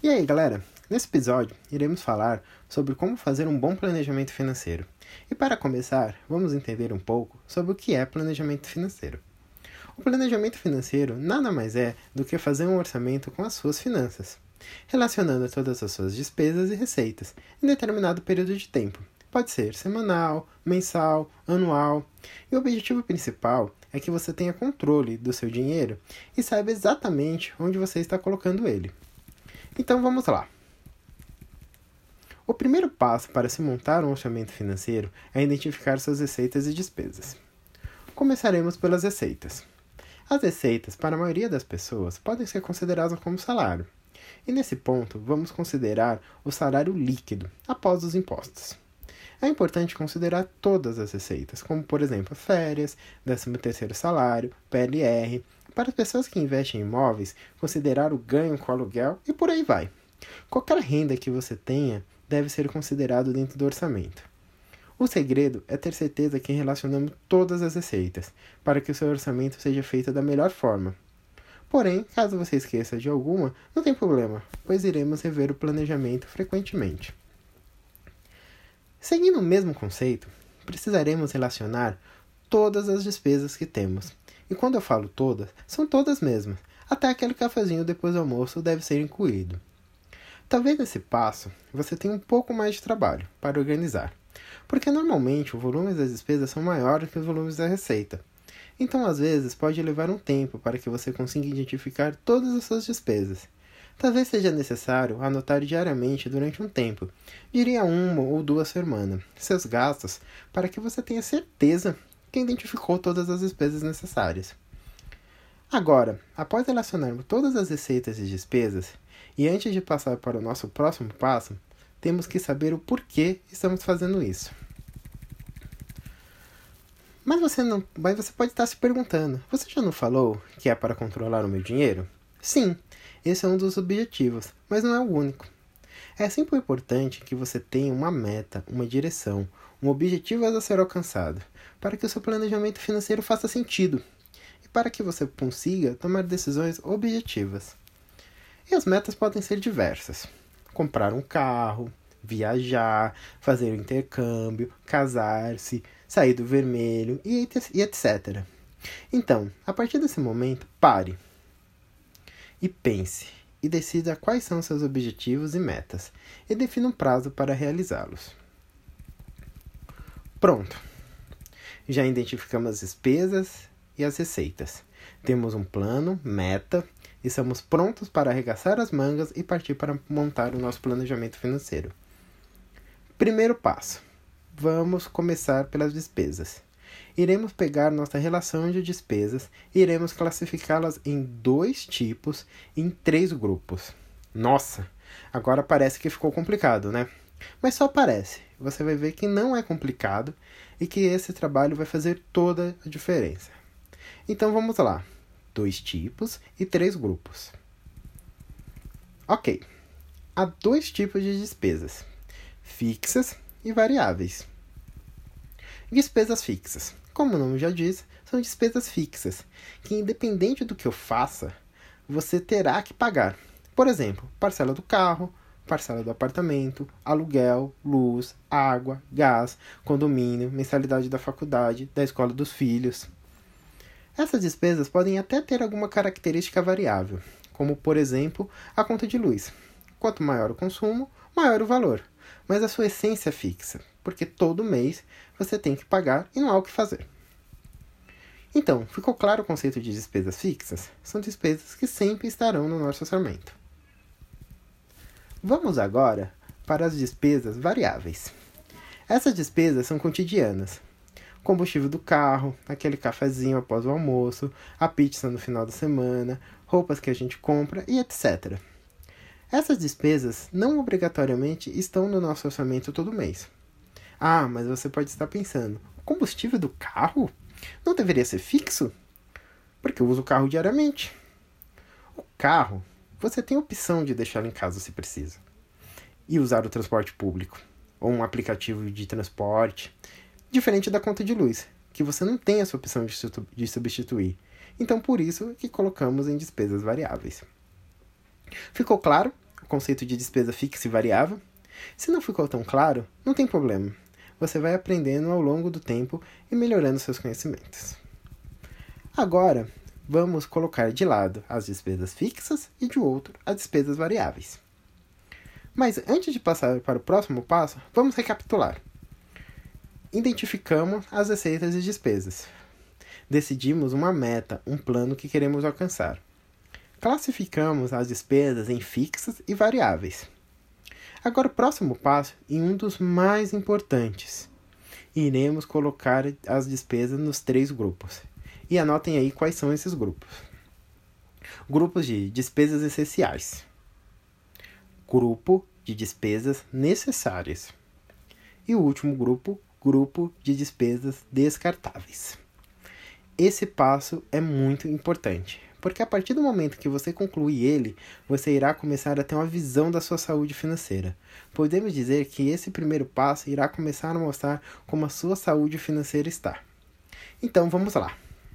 E aí, galera? Nesse episódio, iremos falar sobre como fazer um bom planejamento financeiro. E para começar, vamos entender um pouco sobre o que é planejamento financeiro. O planejamento financeiro nada mais é do que fazer um orçamento com as suas finanças, relacionando todas as suas despesas e receitas em determinado período de tempo. Pode ser semanal, mensal, anual. E o objetivo principal é que você tenha controle do seu dinheiro e saiba exatamente onde você está colocando ele. Então vamos lá. O primeiro passo para se montar um orçamento financeiro é identificar suas receitas e despesas. Começaremos pelas receitas. As receitas, para a maioria das pessoas, podem ser consideradas como salário. E nesse ponto, vamos considerar o salário líquido, após os impostos. É importante considerar todas as receitas, como por exemplo férias, 13º salário, PLR. Para as pessoas que investem em imóveis, considerar o ganho com o aluguel e por aí vai. Qualquer renda que você tenha deve ser considerado dentro do orçamento. O segredo é ter certeza que relacionamos todas as receitas, para que o seu orçamento seja feito da melhor forma. Porém, caso você esqueça de alguma, não tem problema, pois iremos rever o planejamento frequentemente. Seguindo o mesmo conceito, precisaremos relacionar todas as despesas que temos. E quando eu falo todas, são todas mesmas. Até aquele cafezinho depois do almoço deve ser incluído. Talvez nesse passo você tenha um pouco mais de trabalho para organizar, porque normalmente o volume das despesas são maiores que os volumes da receita. Então, às vezes, pode levar um tempo para que você consiga identificar todas as suas despesas. Talvez seja necessário anotar diariamente durante um tempo, diria 1 ou 2 semanas, seus gastos, para que você tenha certeza que identificou todas as despesas necessárias. Agora, após relacionarmos todas as receitas e despesas, e antes de passar para o nosso próximo passo, temos que saber o porquê estamos fazendo isso. Mas você pode estar se perguntando, você já não falou que é para controlar o meu dinheiro? Sim, esse é um dos objetivos, mas não é o único. É sempre importante que você tenha uma meta, uma direção, um objetivo a ser alcançado, para que o seu planejamento financeiro faça sentido e para que você consiga tomar decisões objetivas. E as metas podem ser diversas: comprar um carro, viajar, fazer um intercâmbio, casar-se, sair do vermelho e etc. Então, a partir desse momento, pare e pense e decida quais são seus objetivos e metas e defina um prazo para realizá-los. Pronto! Já identificamos as despesas e as receitas. Temos um plano, meta, e estamos prontos para arregaçar as mangas e partir para montar o nosso planejamento financeiro. Primeiro passo. Vamos começar pelas despesas. Iremos pegar nossa relação de despesas e iremos classificá-las em 2 tipos e em 3 grupos. Nossa, agora parece que ficou complicado, né? Mas só parece. Você vai ver que não é complicado e que esse trabalho vai fazer toda a diferença. Então vamos lá. 2 tipos e 3 grupos. Ok. Há 2 tipos de despesas: fixas e variáveis. Despesas fixas. Como o nome já diz, são despesas fixas, que independente do que eu faça, você terá que pagar. Por exemplo, parcela do carro, parcela do apartamento, aluguel, luz, água, gás, condomínio, mensalidade da faculdade, da escola dos filhos. Essas despesas podem até ter alguma característica variável, como por exemplo a conta de luz. Quanto maior o consumo, maior o valor, mas a sua essência é fixa, porque todo mês você tem que pagar e não há o que fazer. Então, ficou claro o conceito de despesas fixas? São despesas que sempre estarão no nosso orçamento. Vamos agora para as despesas variáveis. Essas despesas são cotidianas. Combustível do carro, aquele cafezinho após o almoço, a pizza no final da semana, roupas que a gente compra e etc. Essas despesas não obrigatoriamente estão no nosso orçamento todo mês. Ah, mas você pode estar pensando, o combustível do carro não deveria ser fixo? Porque eu uso o carro diariamente. O carro, você tem a opção de deixá-lo em casa se precisa. E usar o transporte público, ou um aplicativo de transporte, diferente da conta de luz, que você não tem essa opção de substituir. Então, por isso que colocamos em despesas variáveis. Ficou claro? conceito de despesa fixa e variável? Se não ficou tão claro, não tem problema. Você vai aprendendo ao longo do tempo e melhorando seus conhecimentos. Agora, vamos colocar de lado as despesas fixas e de outro as despesas variáveis. Mas antes de passar para o próximo passo, vamos recapitular. Identificamos as receitas e despesas. Decidimos uma meta, um plano que queremos alcançar. Classificamos as despesas em fixas e variáveis. Agora o próximo passo, e um dos mais importantes. Iremos colocar as despesas nos 3 grupos. E anotem aí quais são esses grupos. Grupos de despesas essenciais. Grupo de despesas necessárias. E o último grupo de despesas descartáveis. Esse passo é muito importante, porque a partir do momento que você concluir ele, você irá começar a ter uma visão da sua saúde financeira. Podemos dizer que esse primeiro passo irá começar a mostrar como a sua saúde financeira está. Então vamos lá.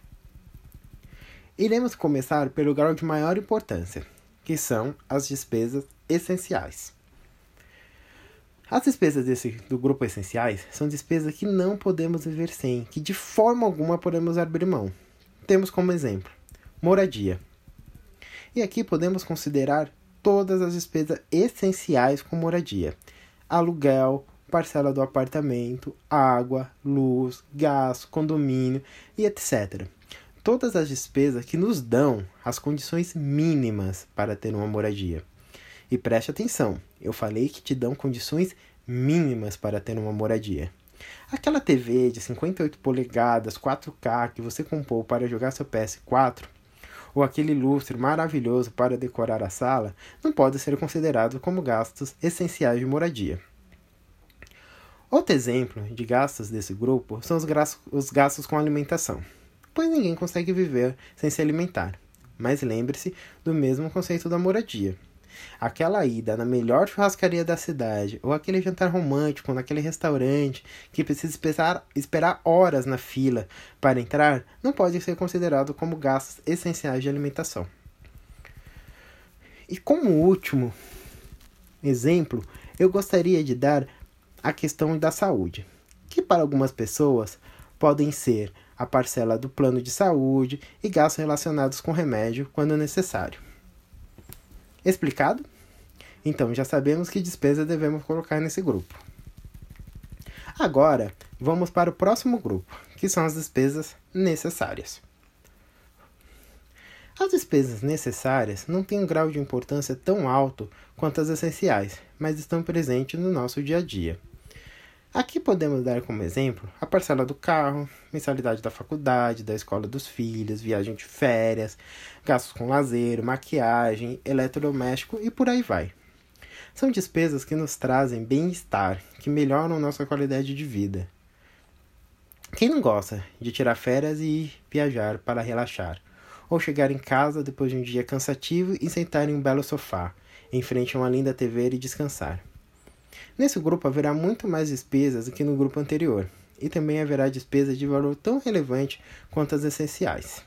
Iremos começar pelo grau de maior importância, que são as despesas essenciais. As despesas do grupo essenciais são despesas que não podemos viver sem, que de forma alguma podemos abrir mão. Temos como exemplo, moradia. E aqui podemos considerar todas as despesas essenciais com moradia. Aluguel, parcela do apartamento, água, luz, gás, condomínio e etc. Todas as despesas que nos dão as condições mínimas para ter uma moradia. E preste atenção, eu falei que te dão condições mínimas para ter uma moradia. Aquela TV de 58 polegadas, 4K que você comprou para jogar seu PS4, ou aquele lustre maravilhoso para decorar a sala, não pode ser considerado como gastos essenciais de moradia. Outro exemplo de gastos desse grupo são os gastos com alimentação, pois ninguém consegue viver sem se alimentar. Mas lembre-se do mesmo conceito da moradia. Aquela ida na melhor churrascaria da cidade, ou aquele jantar romântico naquele restaurante que precisa esperar horas na fila para entrar, não pode ser considerado como gastos essenciais de alimentação. E como último exemplo, eu gostaria de dar a questão da saúde, que para algumas pessoas podem ser a parcela do plano de saúde e gastos relacionados com remédio quando necessário. Explicado? Então, já sabemos que despesas devemos colocar nesse grupo. Agora, vamos para o próximo grupo, que são as despesas necessárias. As despesas necessárias não têm um grau de importância tão alto quanto as essenciais, mas estão presentes no nosso dia a dia. Aqui podemos dar como exemplo a parcela do carro, mensalidade da faculdade, da escola dos filhos, viagem de férias, gastos com lazer, maquiagem, eletrodoméstico e por aí vai. São despesas que nos trazem bem-estar, que melhoram nossa qualidade de vida. Quem não gosta de tirar férias e ir viajar para relaxar? Ou chegar em casa depois de um dia cansativo e sentar em um belo sofá, em frente a uma linda TV e descansar? Nesse grupo haverá muito mais despesas do que no grupo anterior, e também haverá despesas de valor tão relevante quanto as essenciais.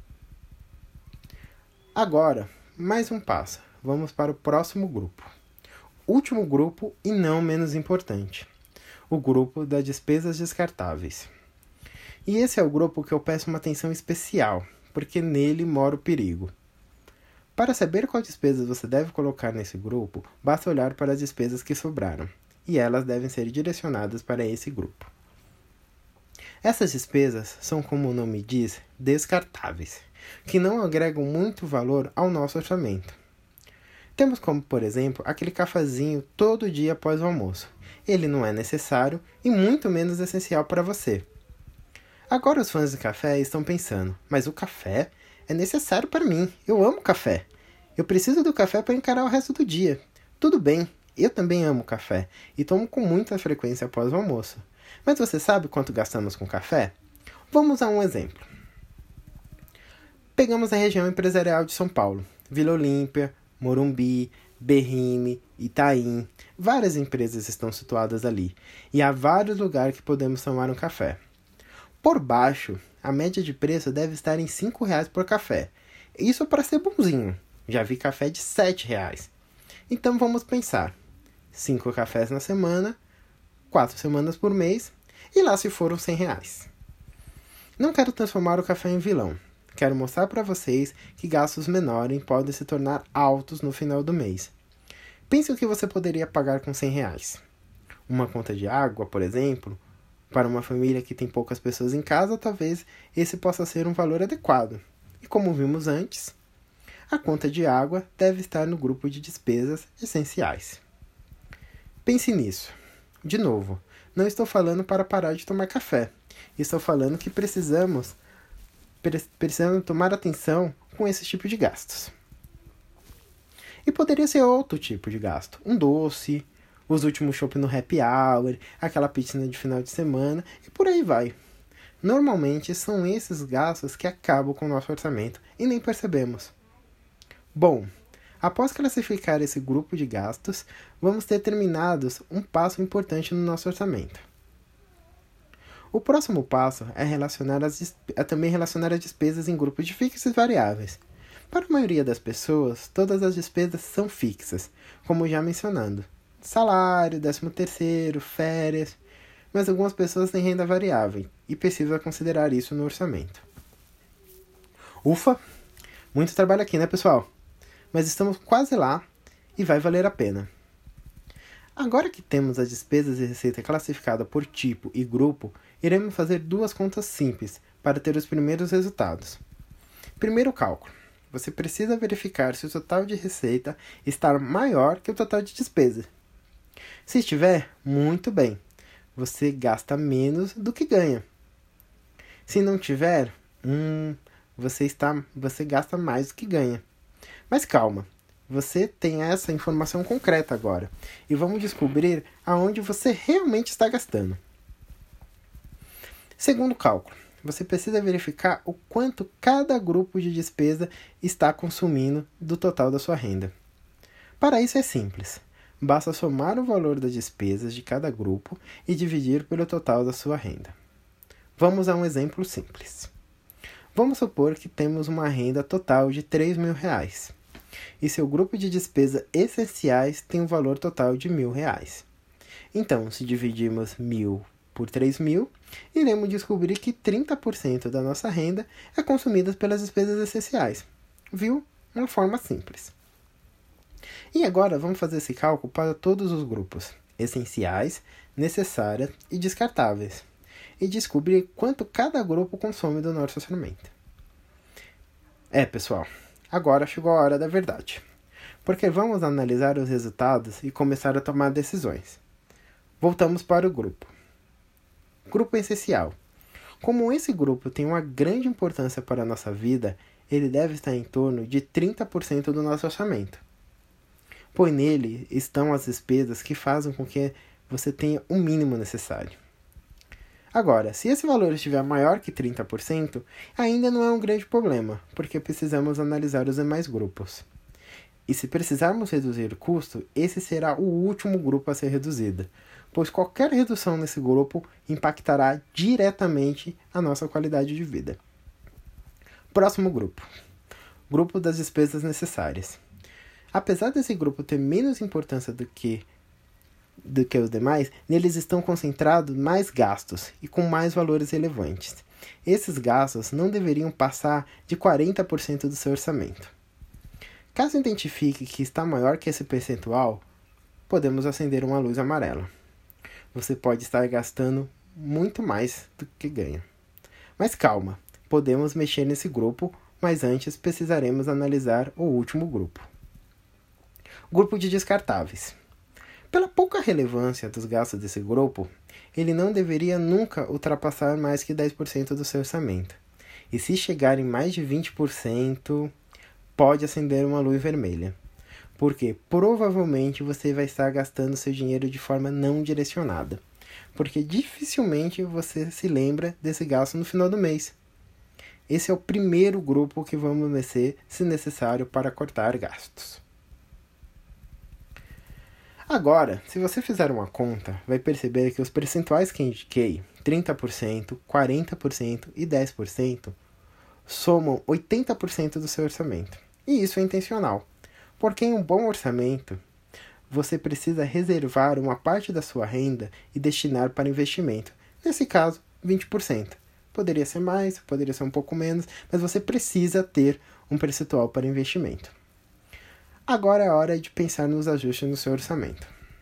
Agora, mais um passo. Vamos para o próximo grupo. Último grupo e não menos importante. O grupo das despesas descartáveis. E esse é o grupo que eu peço uma atenção especial, porque nele mora o perigo. Para saber quais despesas você deve colocar nesse grupo, basta olhar para as despesas que sobraram, e elas devem ser direcionadas para esse grupo. Essas despesas são, como o nome diz, descartáveis, que não agregam muito valor ao nosso orçamento. Temos como, por exemplo, aquele cafezinho todo dia após o almoço. Ele não é necessário e muito menos essencial para você. Agora os fãs de café estão pensando, mas o café é necessário para mim, eu amo café. Eu preciso do café para encarar o resto do dia. Tudo bem, eu também amo café e tomo com muita frequência após o almoço. Mas você sabe quanto gastamos com café? Vamos a um exemplo. Pegamos a região empresarial de São Paulo, Vila Olímpia, Morumbi, Berrini, Itaim. Várias empresas estão situadas ali e há vários lugares que podemos tomar um café. Por baixo, a média de preço deve estar em R$ 5 por café. Isso para ser bonzinho. Já vi café de R$ 7. Então vamos pensar: 5 cafés na semana, 4 semanas por mês, e lá se foram R$100. Não quero transformar o café em vilão. Quero mostrar para vocês que gastos menores podem se tornar altos no final do mês. Pense o que você poderia pagar com R$100. Uma conta de água, por exemplo. Para uma família que tem poucas pessoas em casa, talvez esse possa ser um valor adequado. E como vimos antes, a conta de água deve estar no grupo de despesas essenciais. Pense nisso. De novo, não estou falando para parar de tomar café. Estou falando que precisamos tomar atenção com esse tipo de gastos. E poderia ser outro tipo de gasto. Um doce, os últimos shopping no happy hour, aquela piscina de final de semana e por aí vai. Normalmente são esses gastos que acabam com o nosso orçamento e nem percebemos. Bom, após classificar esse grupo de gastos, vamos ter terminados um passo importante no nosso orçamento. O próximo passo é também relacionar as despesas em grupos de fixos e variáveis. Para a maioria das pessoas, todas as despesas são fixas, como já mencionando. Salário, 13º, férias, mas algumas pessoas têm renda variável e precisam considerar isso no orçamento. Ufa! Muito trabalho aqui, né, pessoal? Mas estamos quase lá e vai valer a pena. Agora que temos as despesas e receita classificada por tipo e grupo, iremos fazer 2 contas simples para ter os primeiros resultados. Primeiro cálculo. Você precisa verificar se o total de receita está maior que o total de despesa. Se estiver, muito bem. Você gasta menos do que ganha. Se não tiver, você gasta mais do que ganha. Mas calma. Você tem essa informação concreta agora. E vamos descobrir aonde você realmente está gastando. Segundo cálculo. Você precisa verificar o quanto cada grupo de despesa está consumindo do total da sua renda. Para isso é simples. Basta somar o valor das despesas de cada grupo e dividir pelo total da sua renda. Vamos a um exemplo simples. Vamos supor que temos uma renda total de R$3.000. E seu grupo de despesas essenciais tem um valor total de R$1.000. Então, se dividirmos 1.000 por 3.000, iremos descobrir que 30% da nossa renda é consumida pelas despesas essenciais. Viu? Uma forma simples. E agora vamos fazer esse cálculo para todos os grupos essenciais, necessárias e descartáveis. E descobrir quanto cada grupo consome do nosso orçamento. Pessoal, agora chegou a hora da verdade. Porque vamos analisar os resultados e começar a tomar decisões. Voltamos para o grupo. Grupo essencial. Como esse grupo tem uma grande importância para a nossa vida, ele deve estar em torno de 30% do nosso orçamento. Pois nele estão as despesas que fazem com que você tenha o mínimo necessário. Agora, se esse valor estiver maior que 30%, ainda não é um grande problema, porque precisamos analisar os demais grupos. E se precisarmos reduzir o custo, esse será o último grupo a ser reduzido, pois qualquer redução nesse grupo impactará diretamente a nossa qualidade de vida. Próximo grupo. Grupo das despesas necessárias. Apesar desse grupo ter menos importância do que os demais, neles estão concentrados mais gastos e com mais valores relevantes. Esses gastos não deveriam passar de 40% do seu orçamento. Caso identifique que está maior que esse percentual, podemos acender uma luz amarela. Você pode estar gastando muito mais do que ganha. Mas calma, podemos mexer nesse grupo, mas antes precisaremos analisar o último grupo. Grupo de descartáveis. Pela pouca relevância dos gastos desse grupo, ele não deveria nunca ultrapassar mais que 10% do seu orçamento. E se chegar em mais de 20%, pode acender uma luz vermelha. Porque provavelmente você vai estar gastando seu dinheiro de forma não direcionada. Porque dificilmente você se lembra desse gasto no final do mês. Esse é o primeiro grupo que vamos mexer, se necessário, para cortar gastos. Agora, se você fizer uma conta, vai perceber que os percentuais que indiquei, 30%, 40% e 10%, somam 80% do seu orçamento. E isso é intencional, porque em um bom orçamento, você precisa reservar uma parte da sua renda e destinar para investimento. Nesse caso, 20%. Poderia ser mais, poderia ser um pouco menos, mas você precisa ter um percentual para investimento. Agora é hora de pensar nos ajustes no seu orçamento.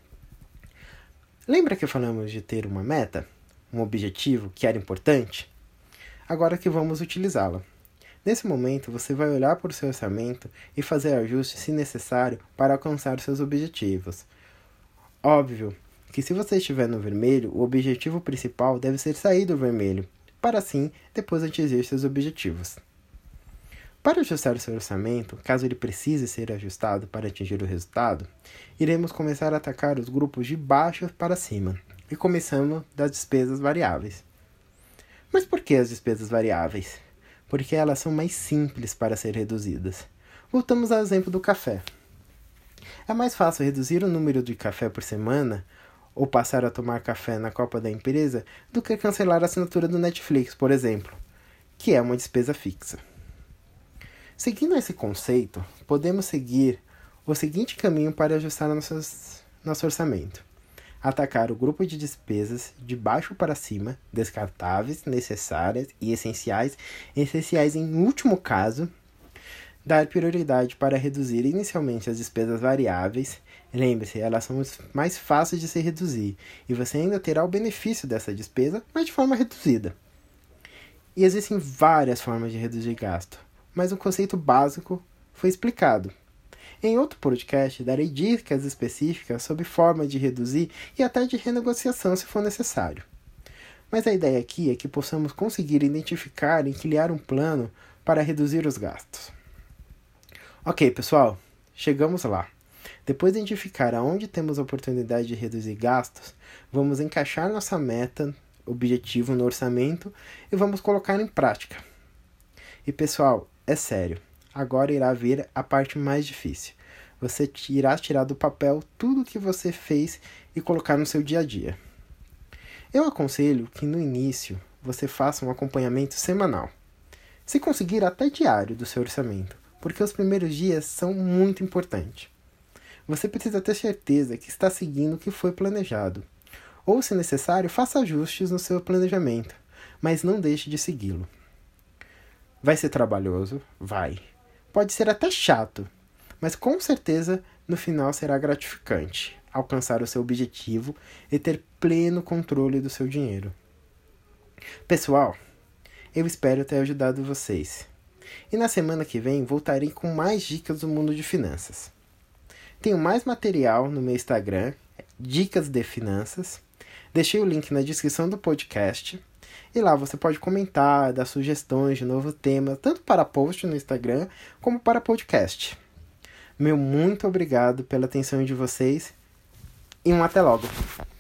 Lembra que falamos de ter uma meta? Um objetivo que era importante? Agora que vamos utilizá-la. Nesse momento, você vai olhar para o seu orçamento e fazer ajustes se necessário para alcançar seus objetivos. Óbvio que se você estiver no vermelho, o objetivo principal deve ser sair do vermelho, para assim depois atingir seus objetivos. Para ajustar o seu orçamento, caso ele precise ser ajustado para atingir o resultado, iremos começar a atacar os grupos de baixo para cima, e começamos das despesas variáveis. Mas por que as despesas variáveis? Porque elas são mais simples para ser reduzidas. Voltamos ao exemplo do café. É mais fácil reduzir o número de café por semana ou passar a tomar café na copa da empresa do que cancelar a assinatura do Netflix, por exemplo, que é uma despesa fixa. Seguindo esse conceito, podemos seguir o seguinte caminho para ajustar nosso orçamento. Atacar o grupo de despesas de baixo para cima, descartáveis, necessárias e essenciais em último caso, dar prioridade para reduzir inicialmente as despesas variáveis. Lembre-se, elas são mais fáceis de se reduzir e você ainda terá o benefício dessa despesa, mas de forma reduzida. E existem várias formas de reduzir gasto, mas o conceito básico foi explicado. Em outro podcast, darei dicas específicas sobre forma de reduzir e até de renegociação se for necessário. Mas a ideia aqui é que possamos conseguir identificar e criar um plano para reduzir os gastos. Ok, pessoal, chegamos lá. Depois de identificar aonde temos a oportunidade de reduzir gastos, vamos encaixar nossa meta, objetivo no orçamento e vamos colocar em prática. E pessoal, é sério. Agora irá vir a parte mais difícil. Você irá tirar do papel tudo o que você fez e colocar no seu dia a dia. Eu aconselho que no início você faça um acompanhamento semanal. Se conseguir até diário do seu orçamento, porque os primeiros dias são muito importantes. Você precisa ter certeza que está seguindo o que foi planejado. Ou, se necessário, faça ajustes no seu planejamento, mas não deixe de segui-lo. Vai ser trabalhoso? Vai. Pode ser até chato, mas com certeza no final será gratificante alcançar o seu objetivo e ter pleno controle do seu dinheiro. Pessoal, eu espero ter ajudado vocês. E na semana que vem voltarei com mais dicas do mundo de finanças. Tenho mais material no meu Instagram, Dicas de Finanças. Deixei o link na descrição do podcast. E lá você pode comentar, dar sugestões de novo tema, tanto para post no Instagram, como para podcast. Meu muito obrigado pela atenção de vocês e até logo!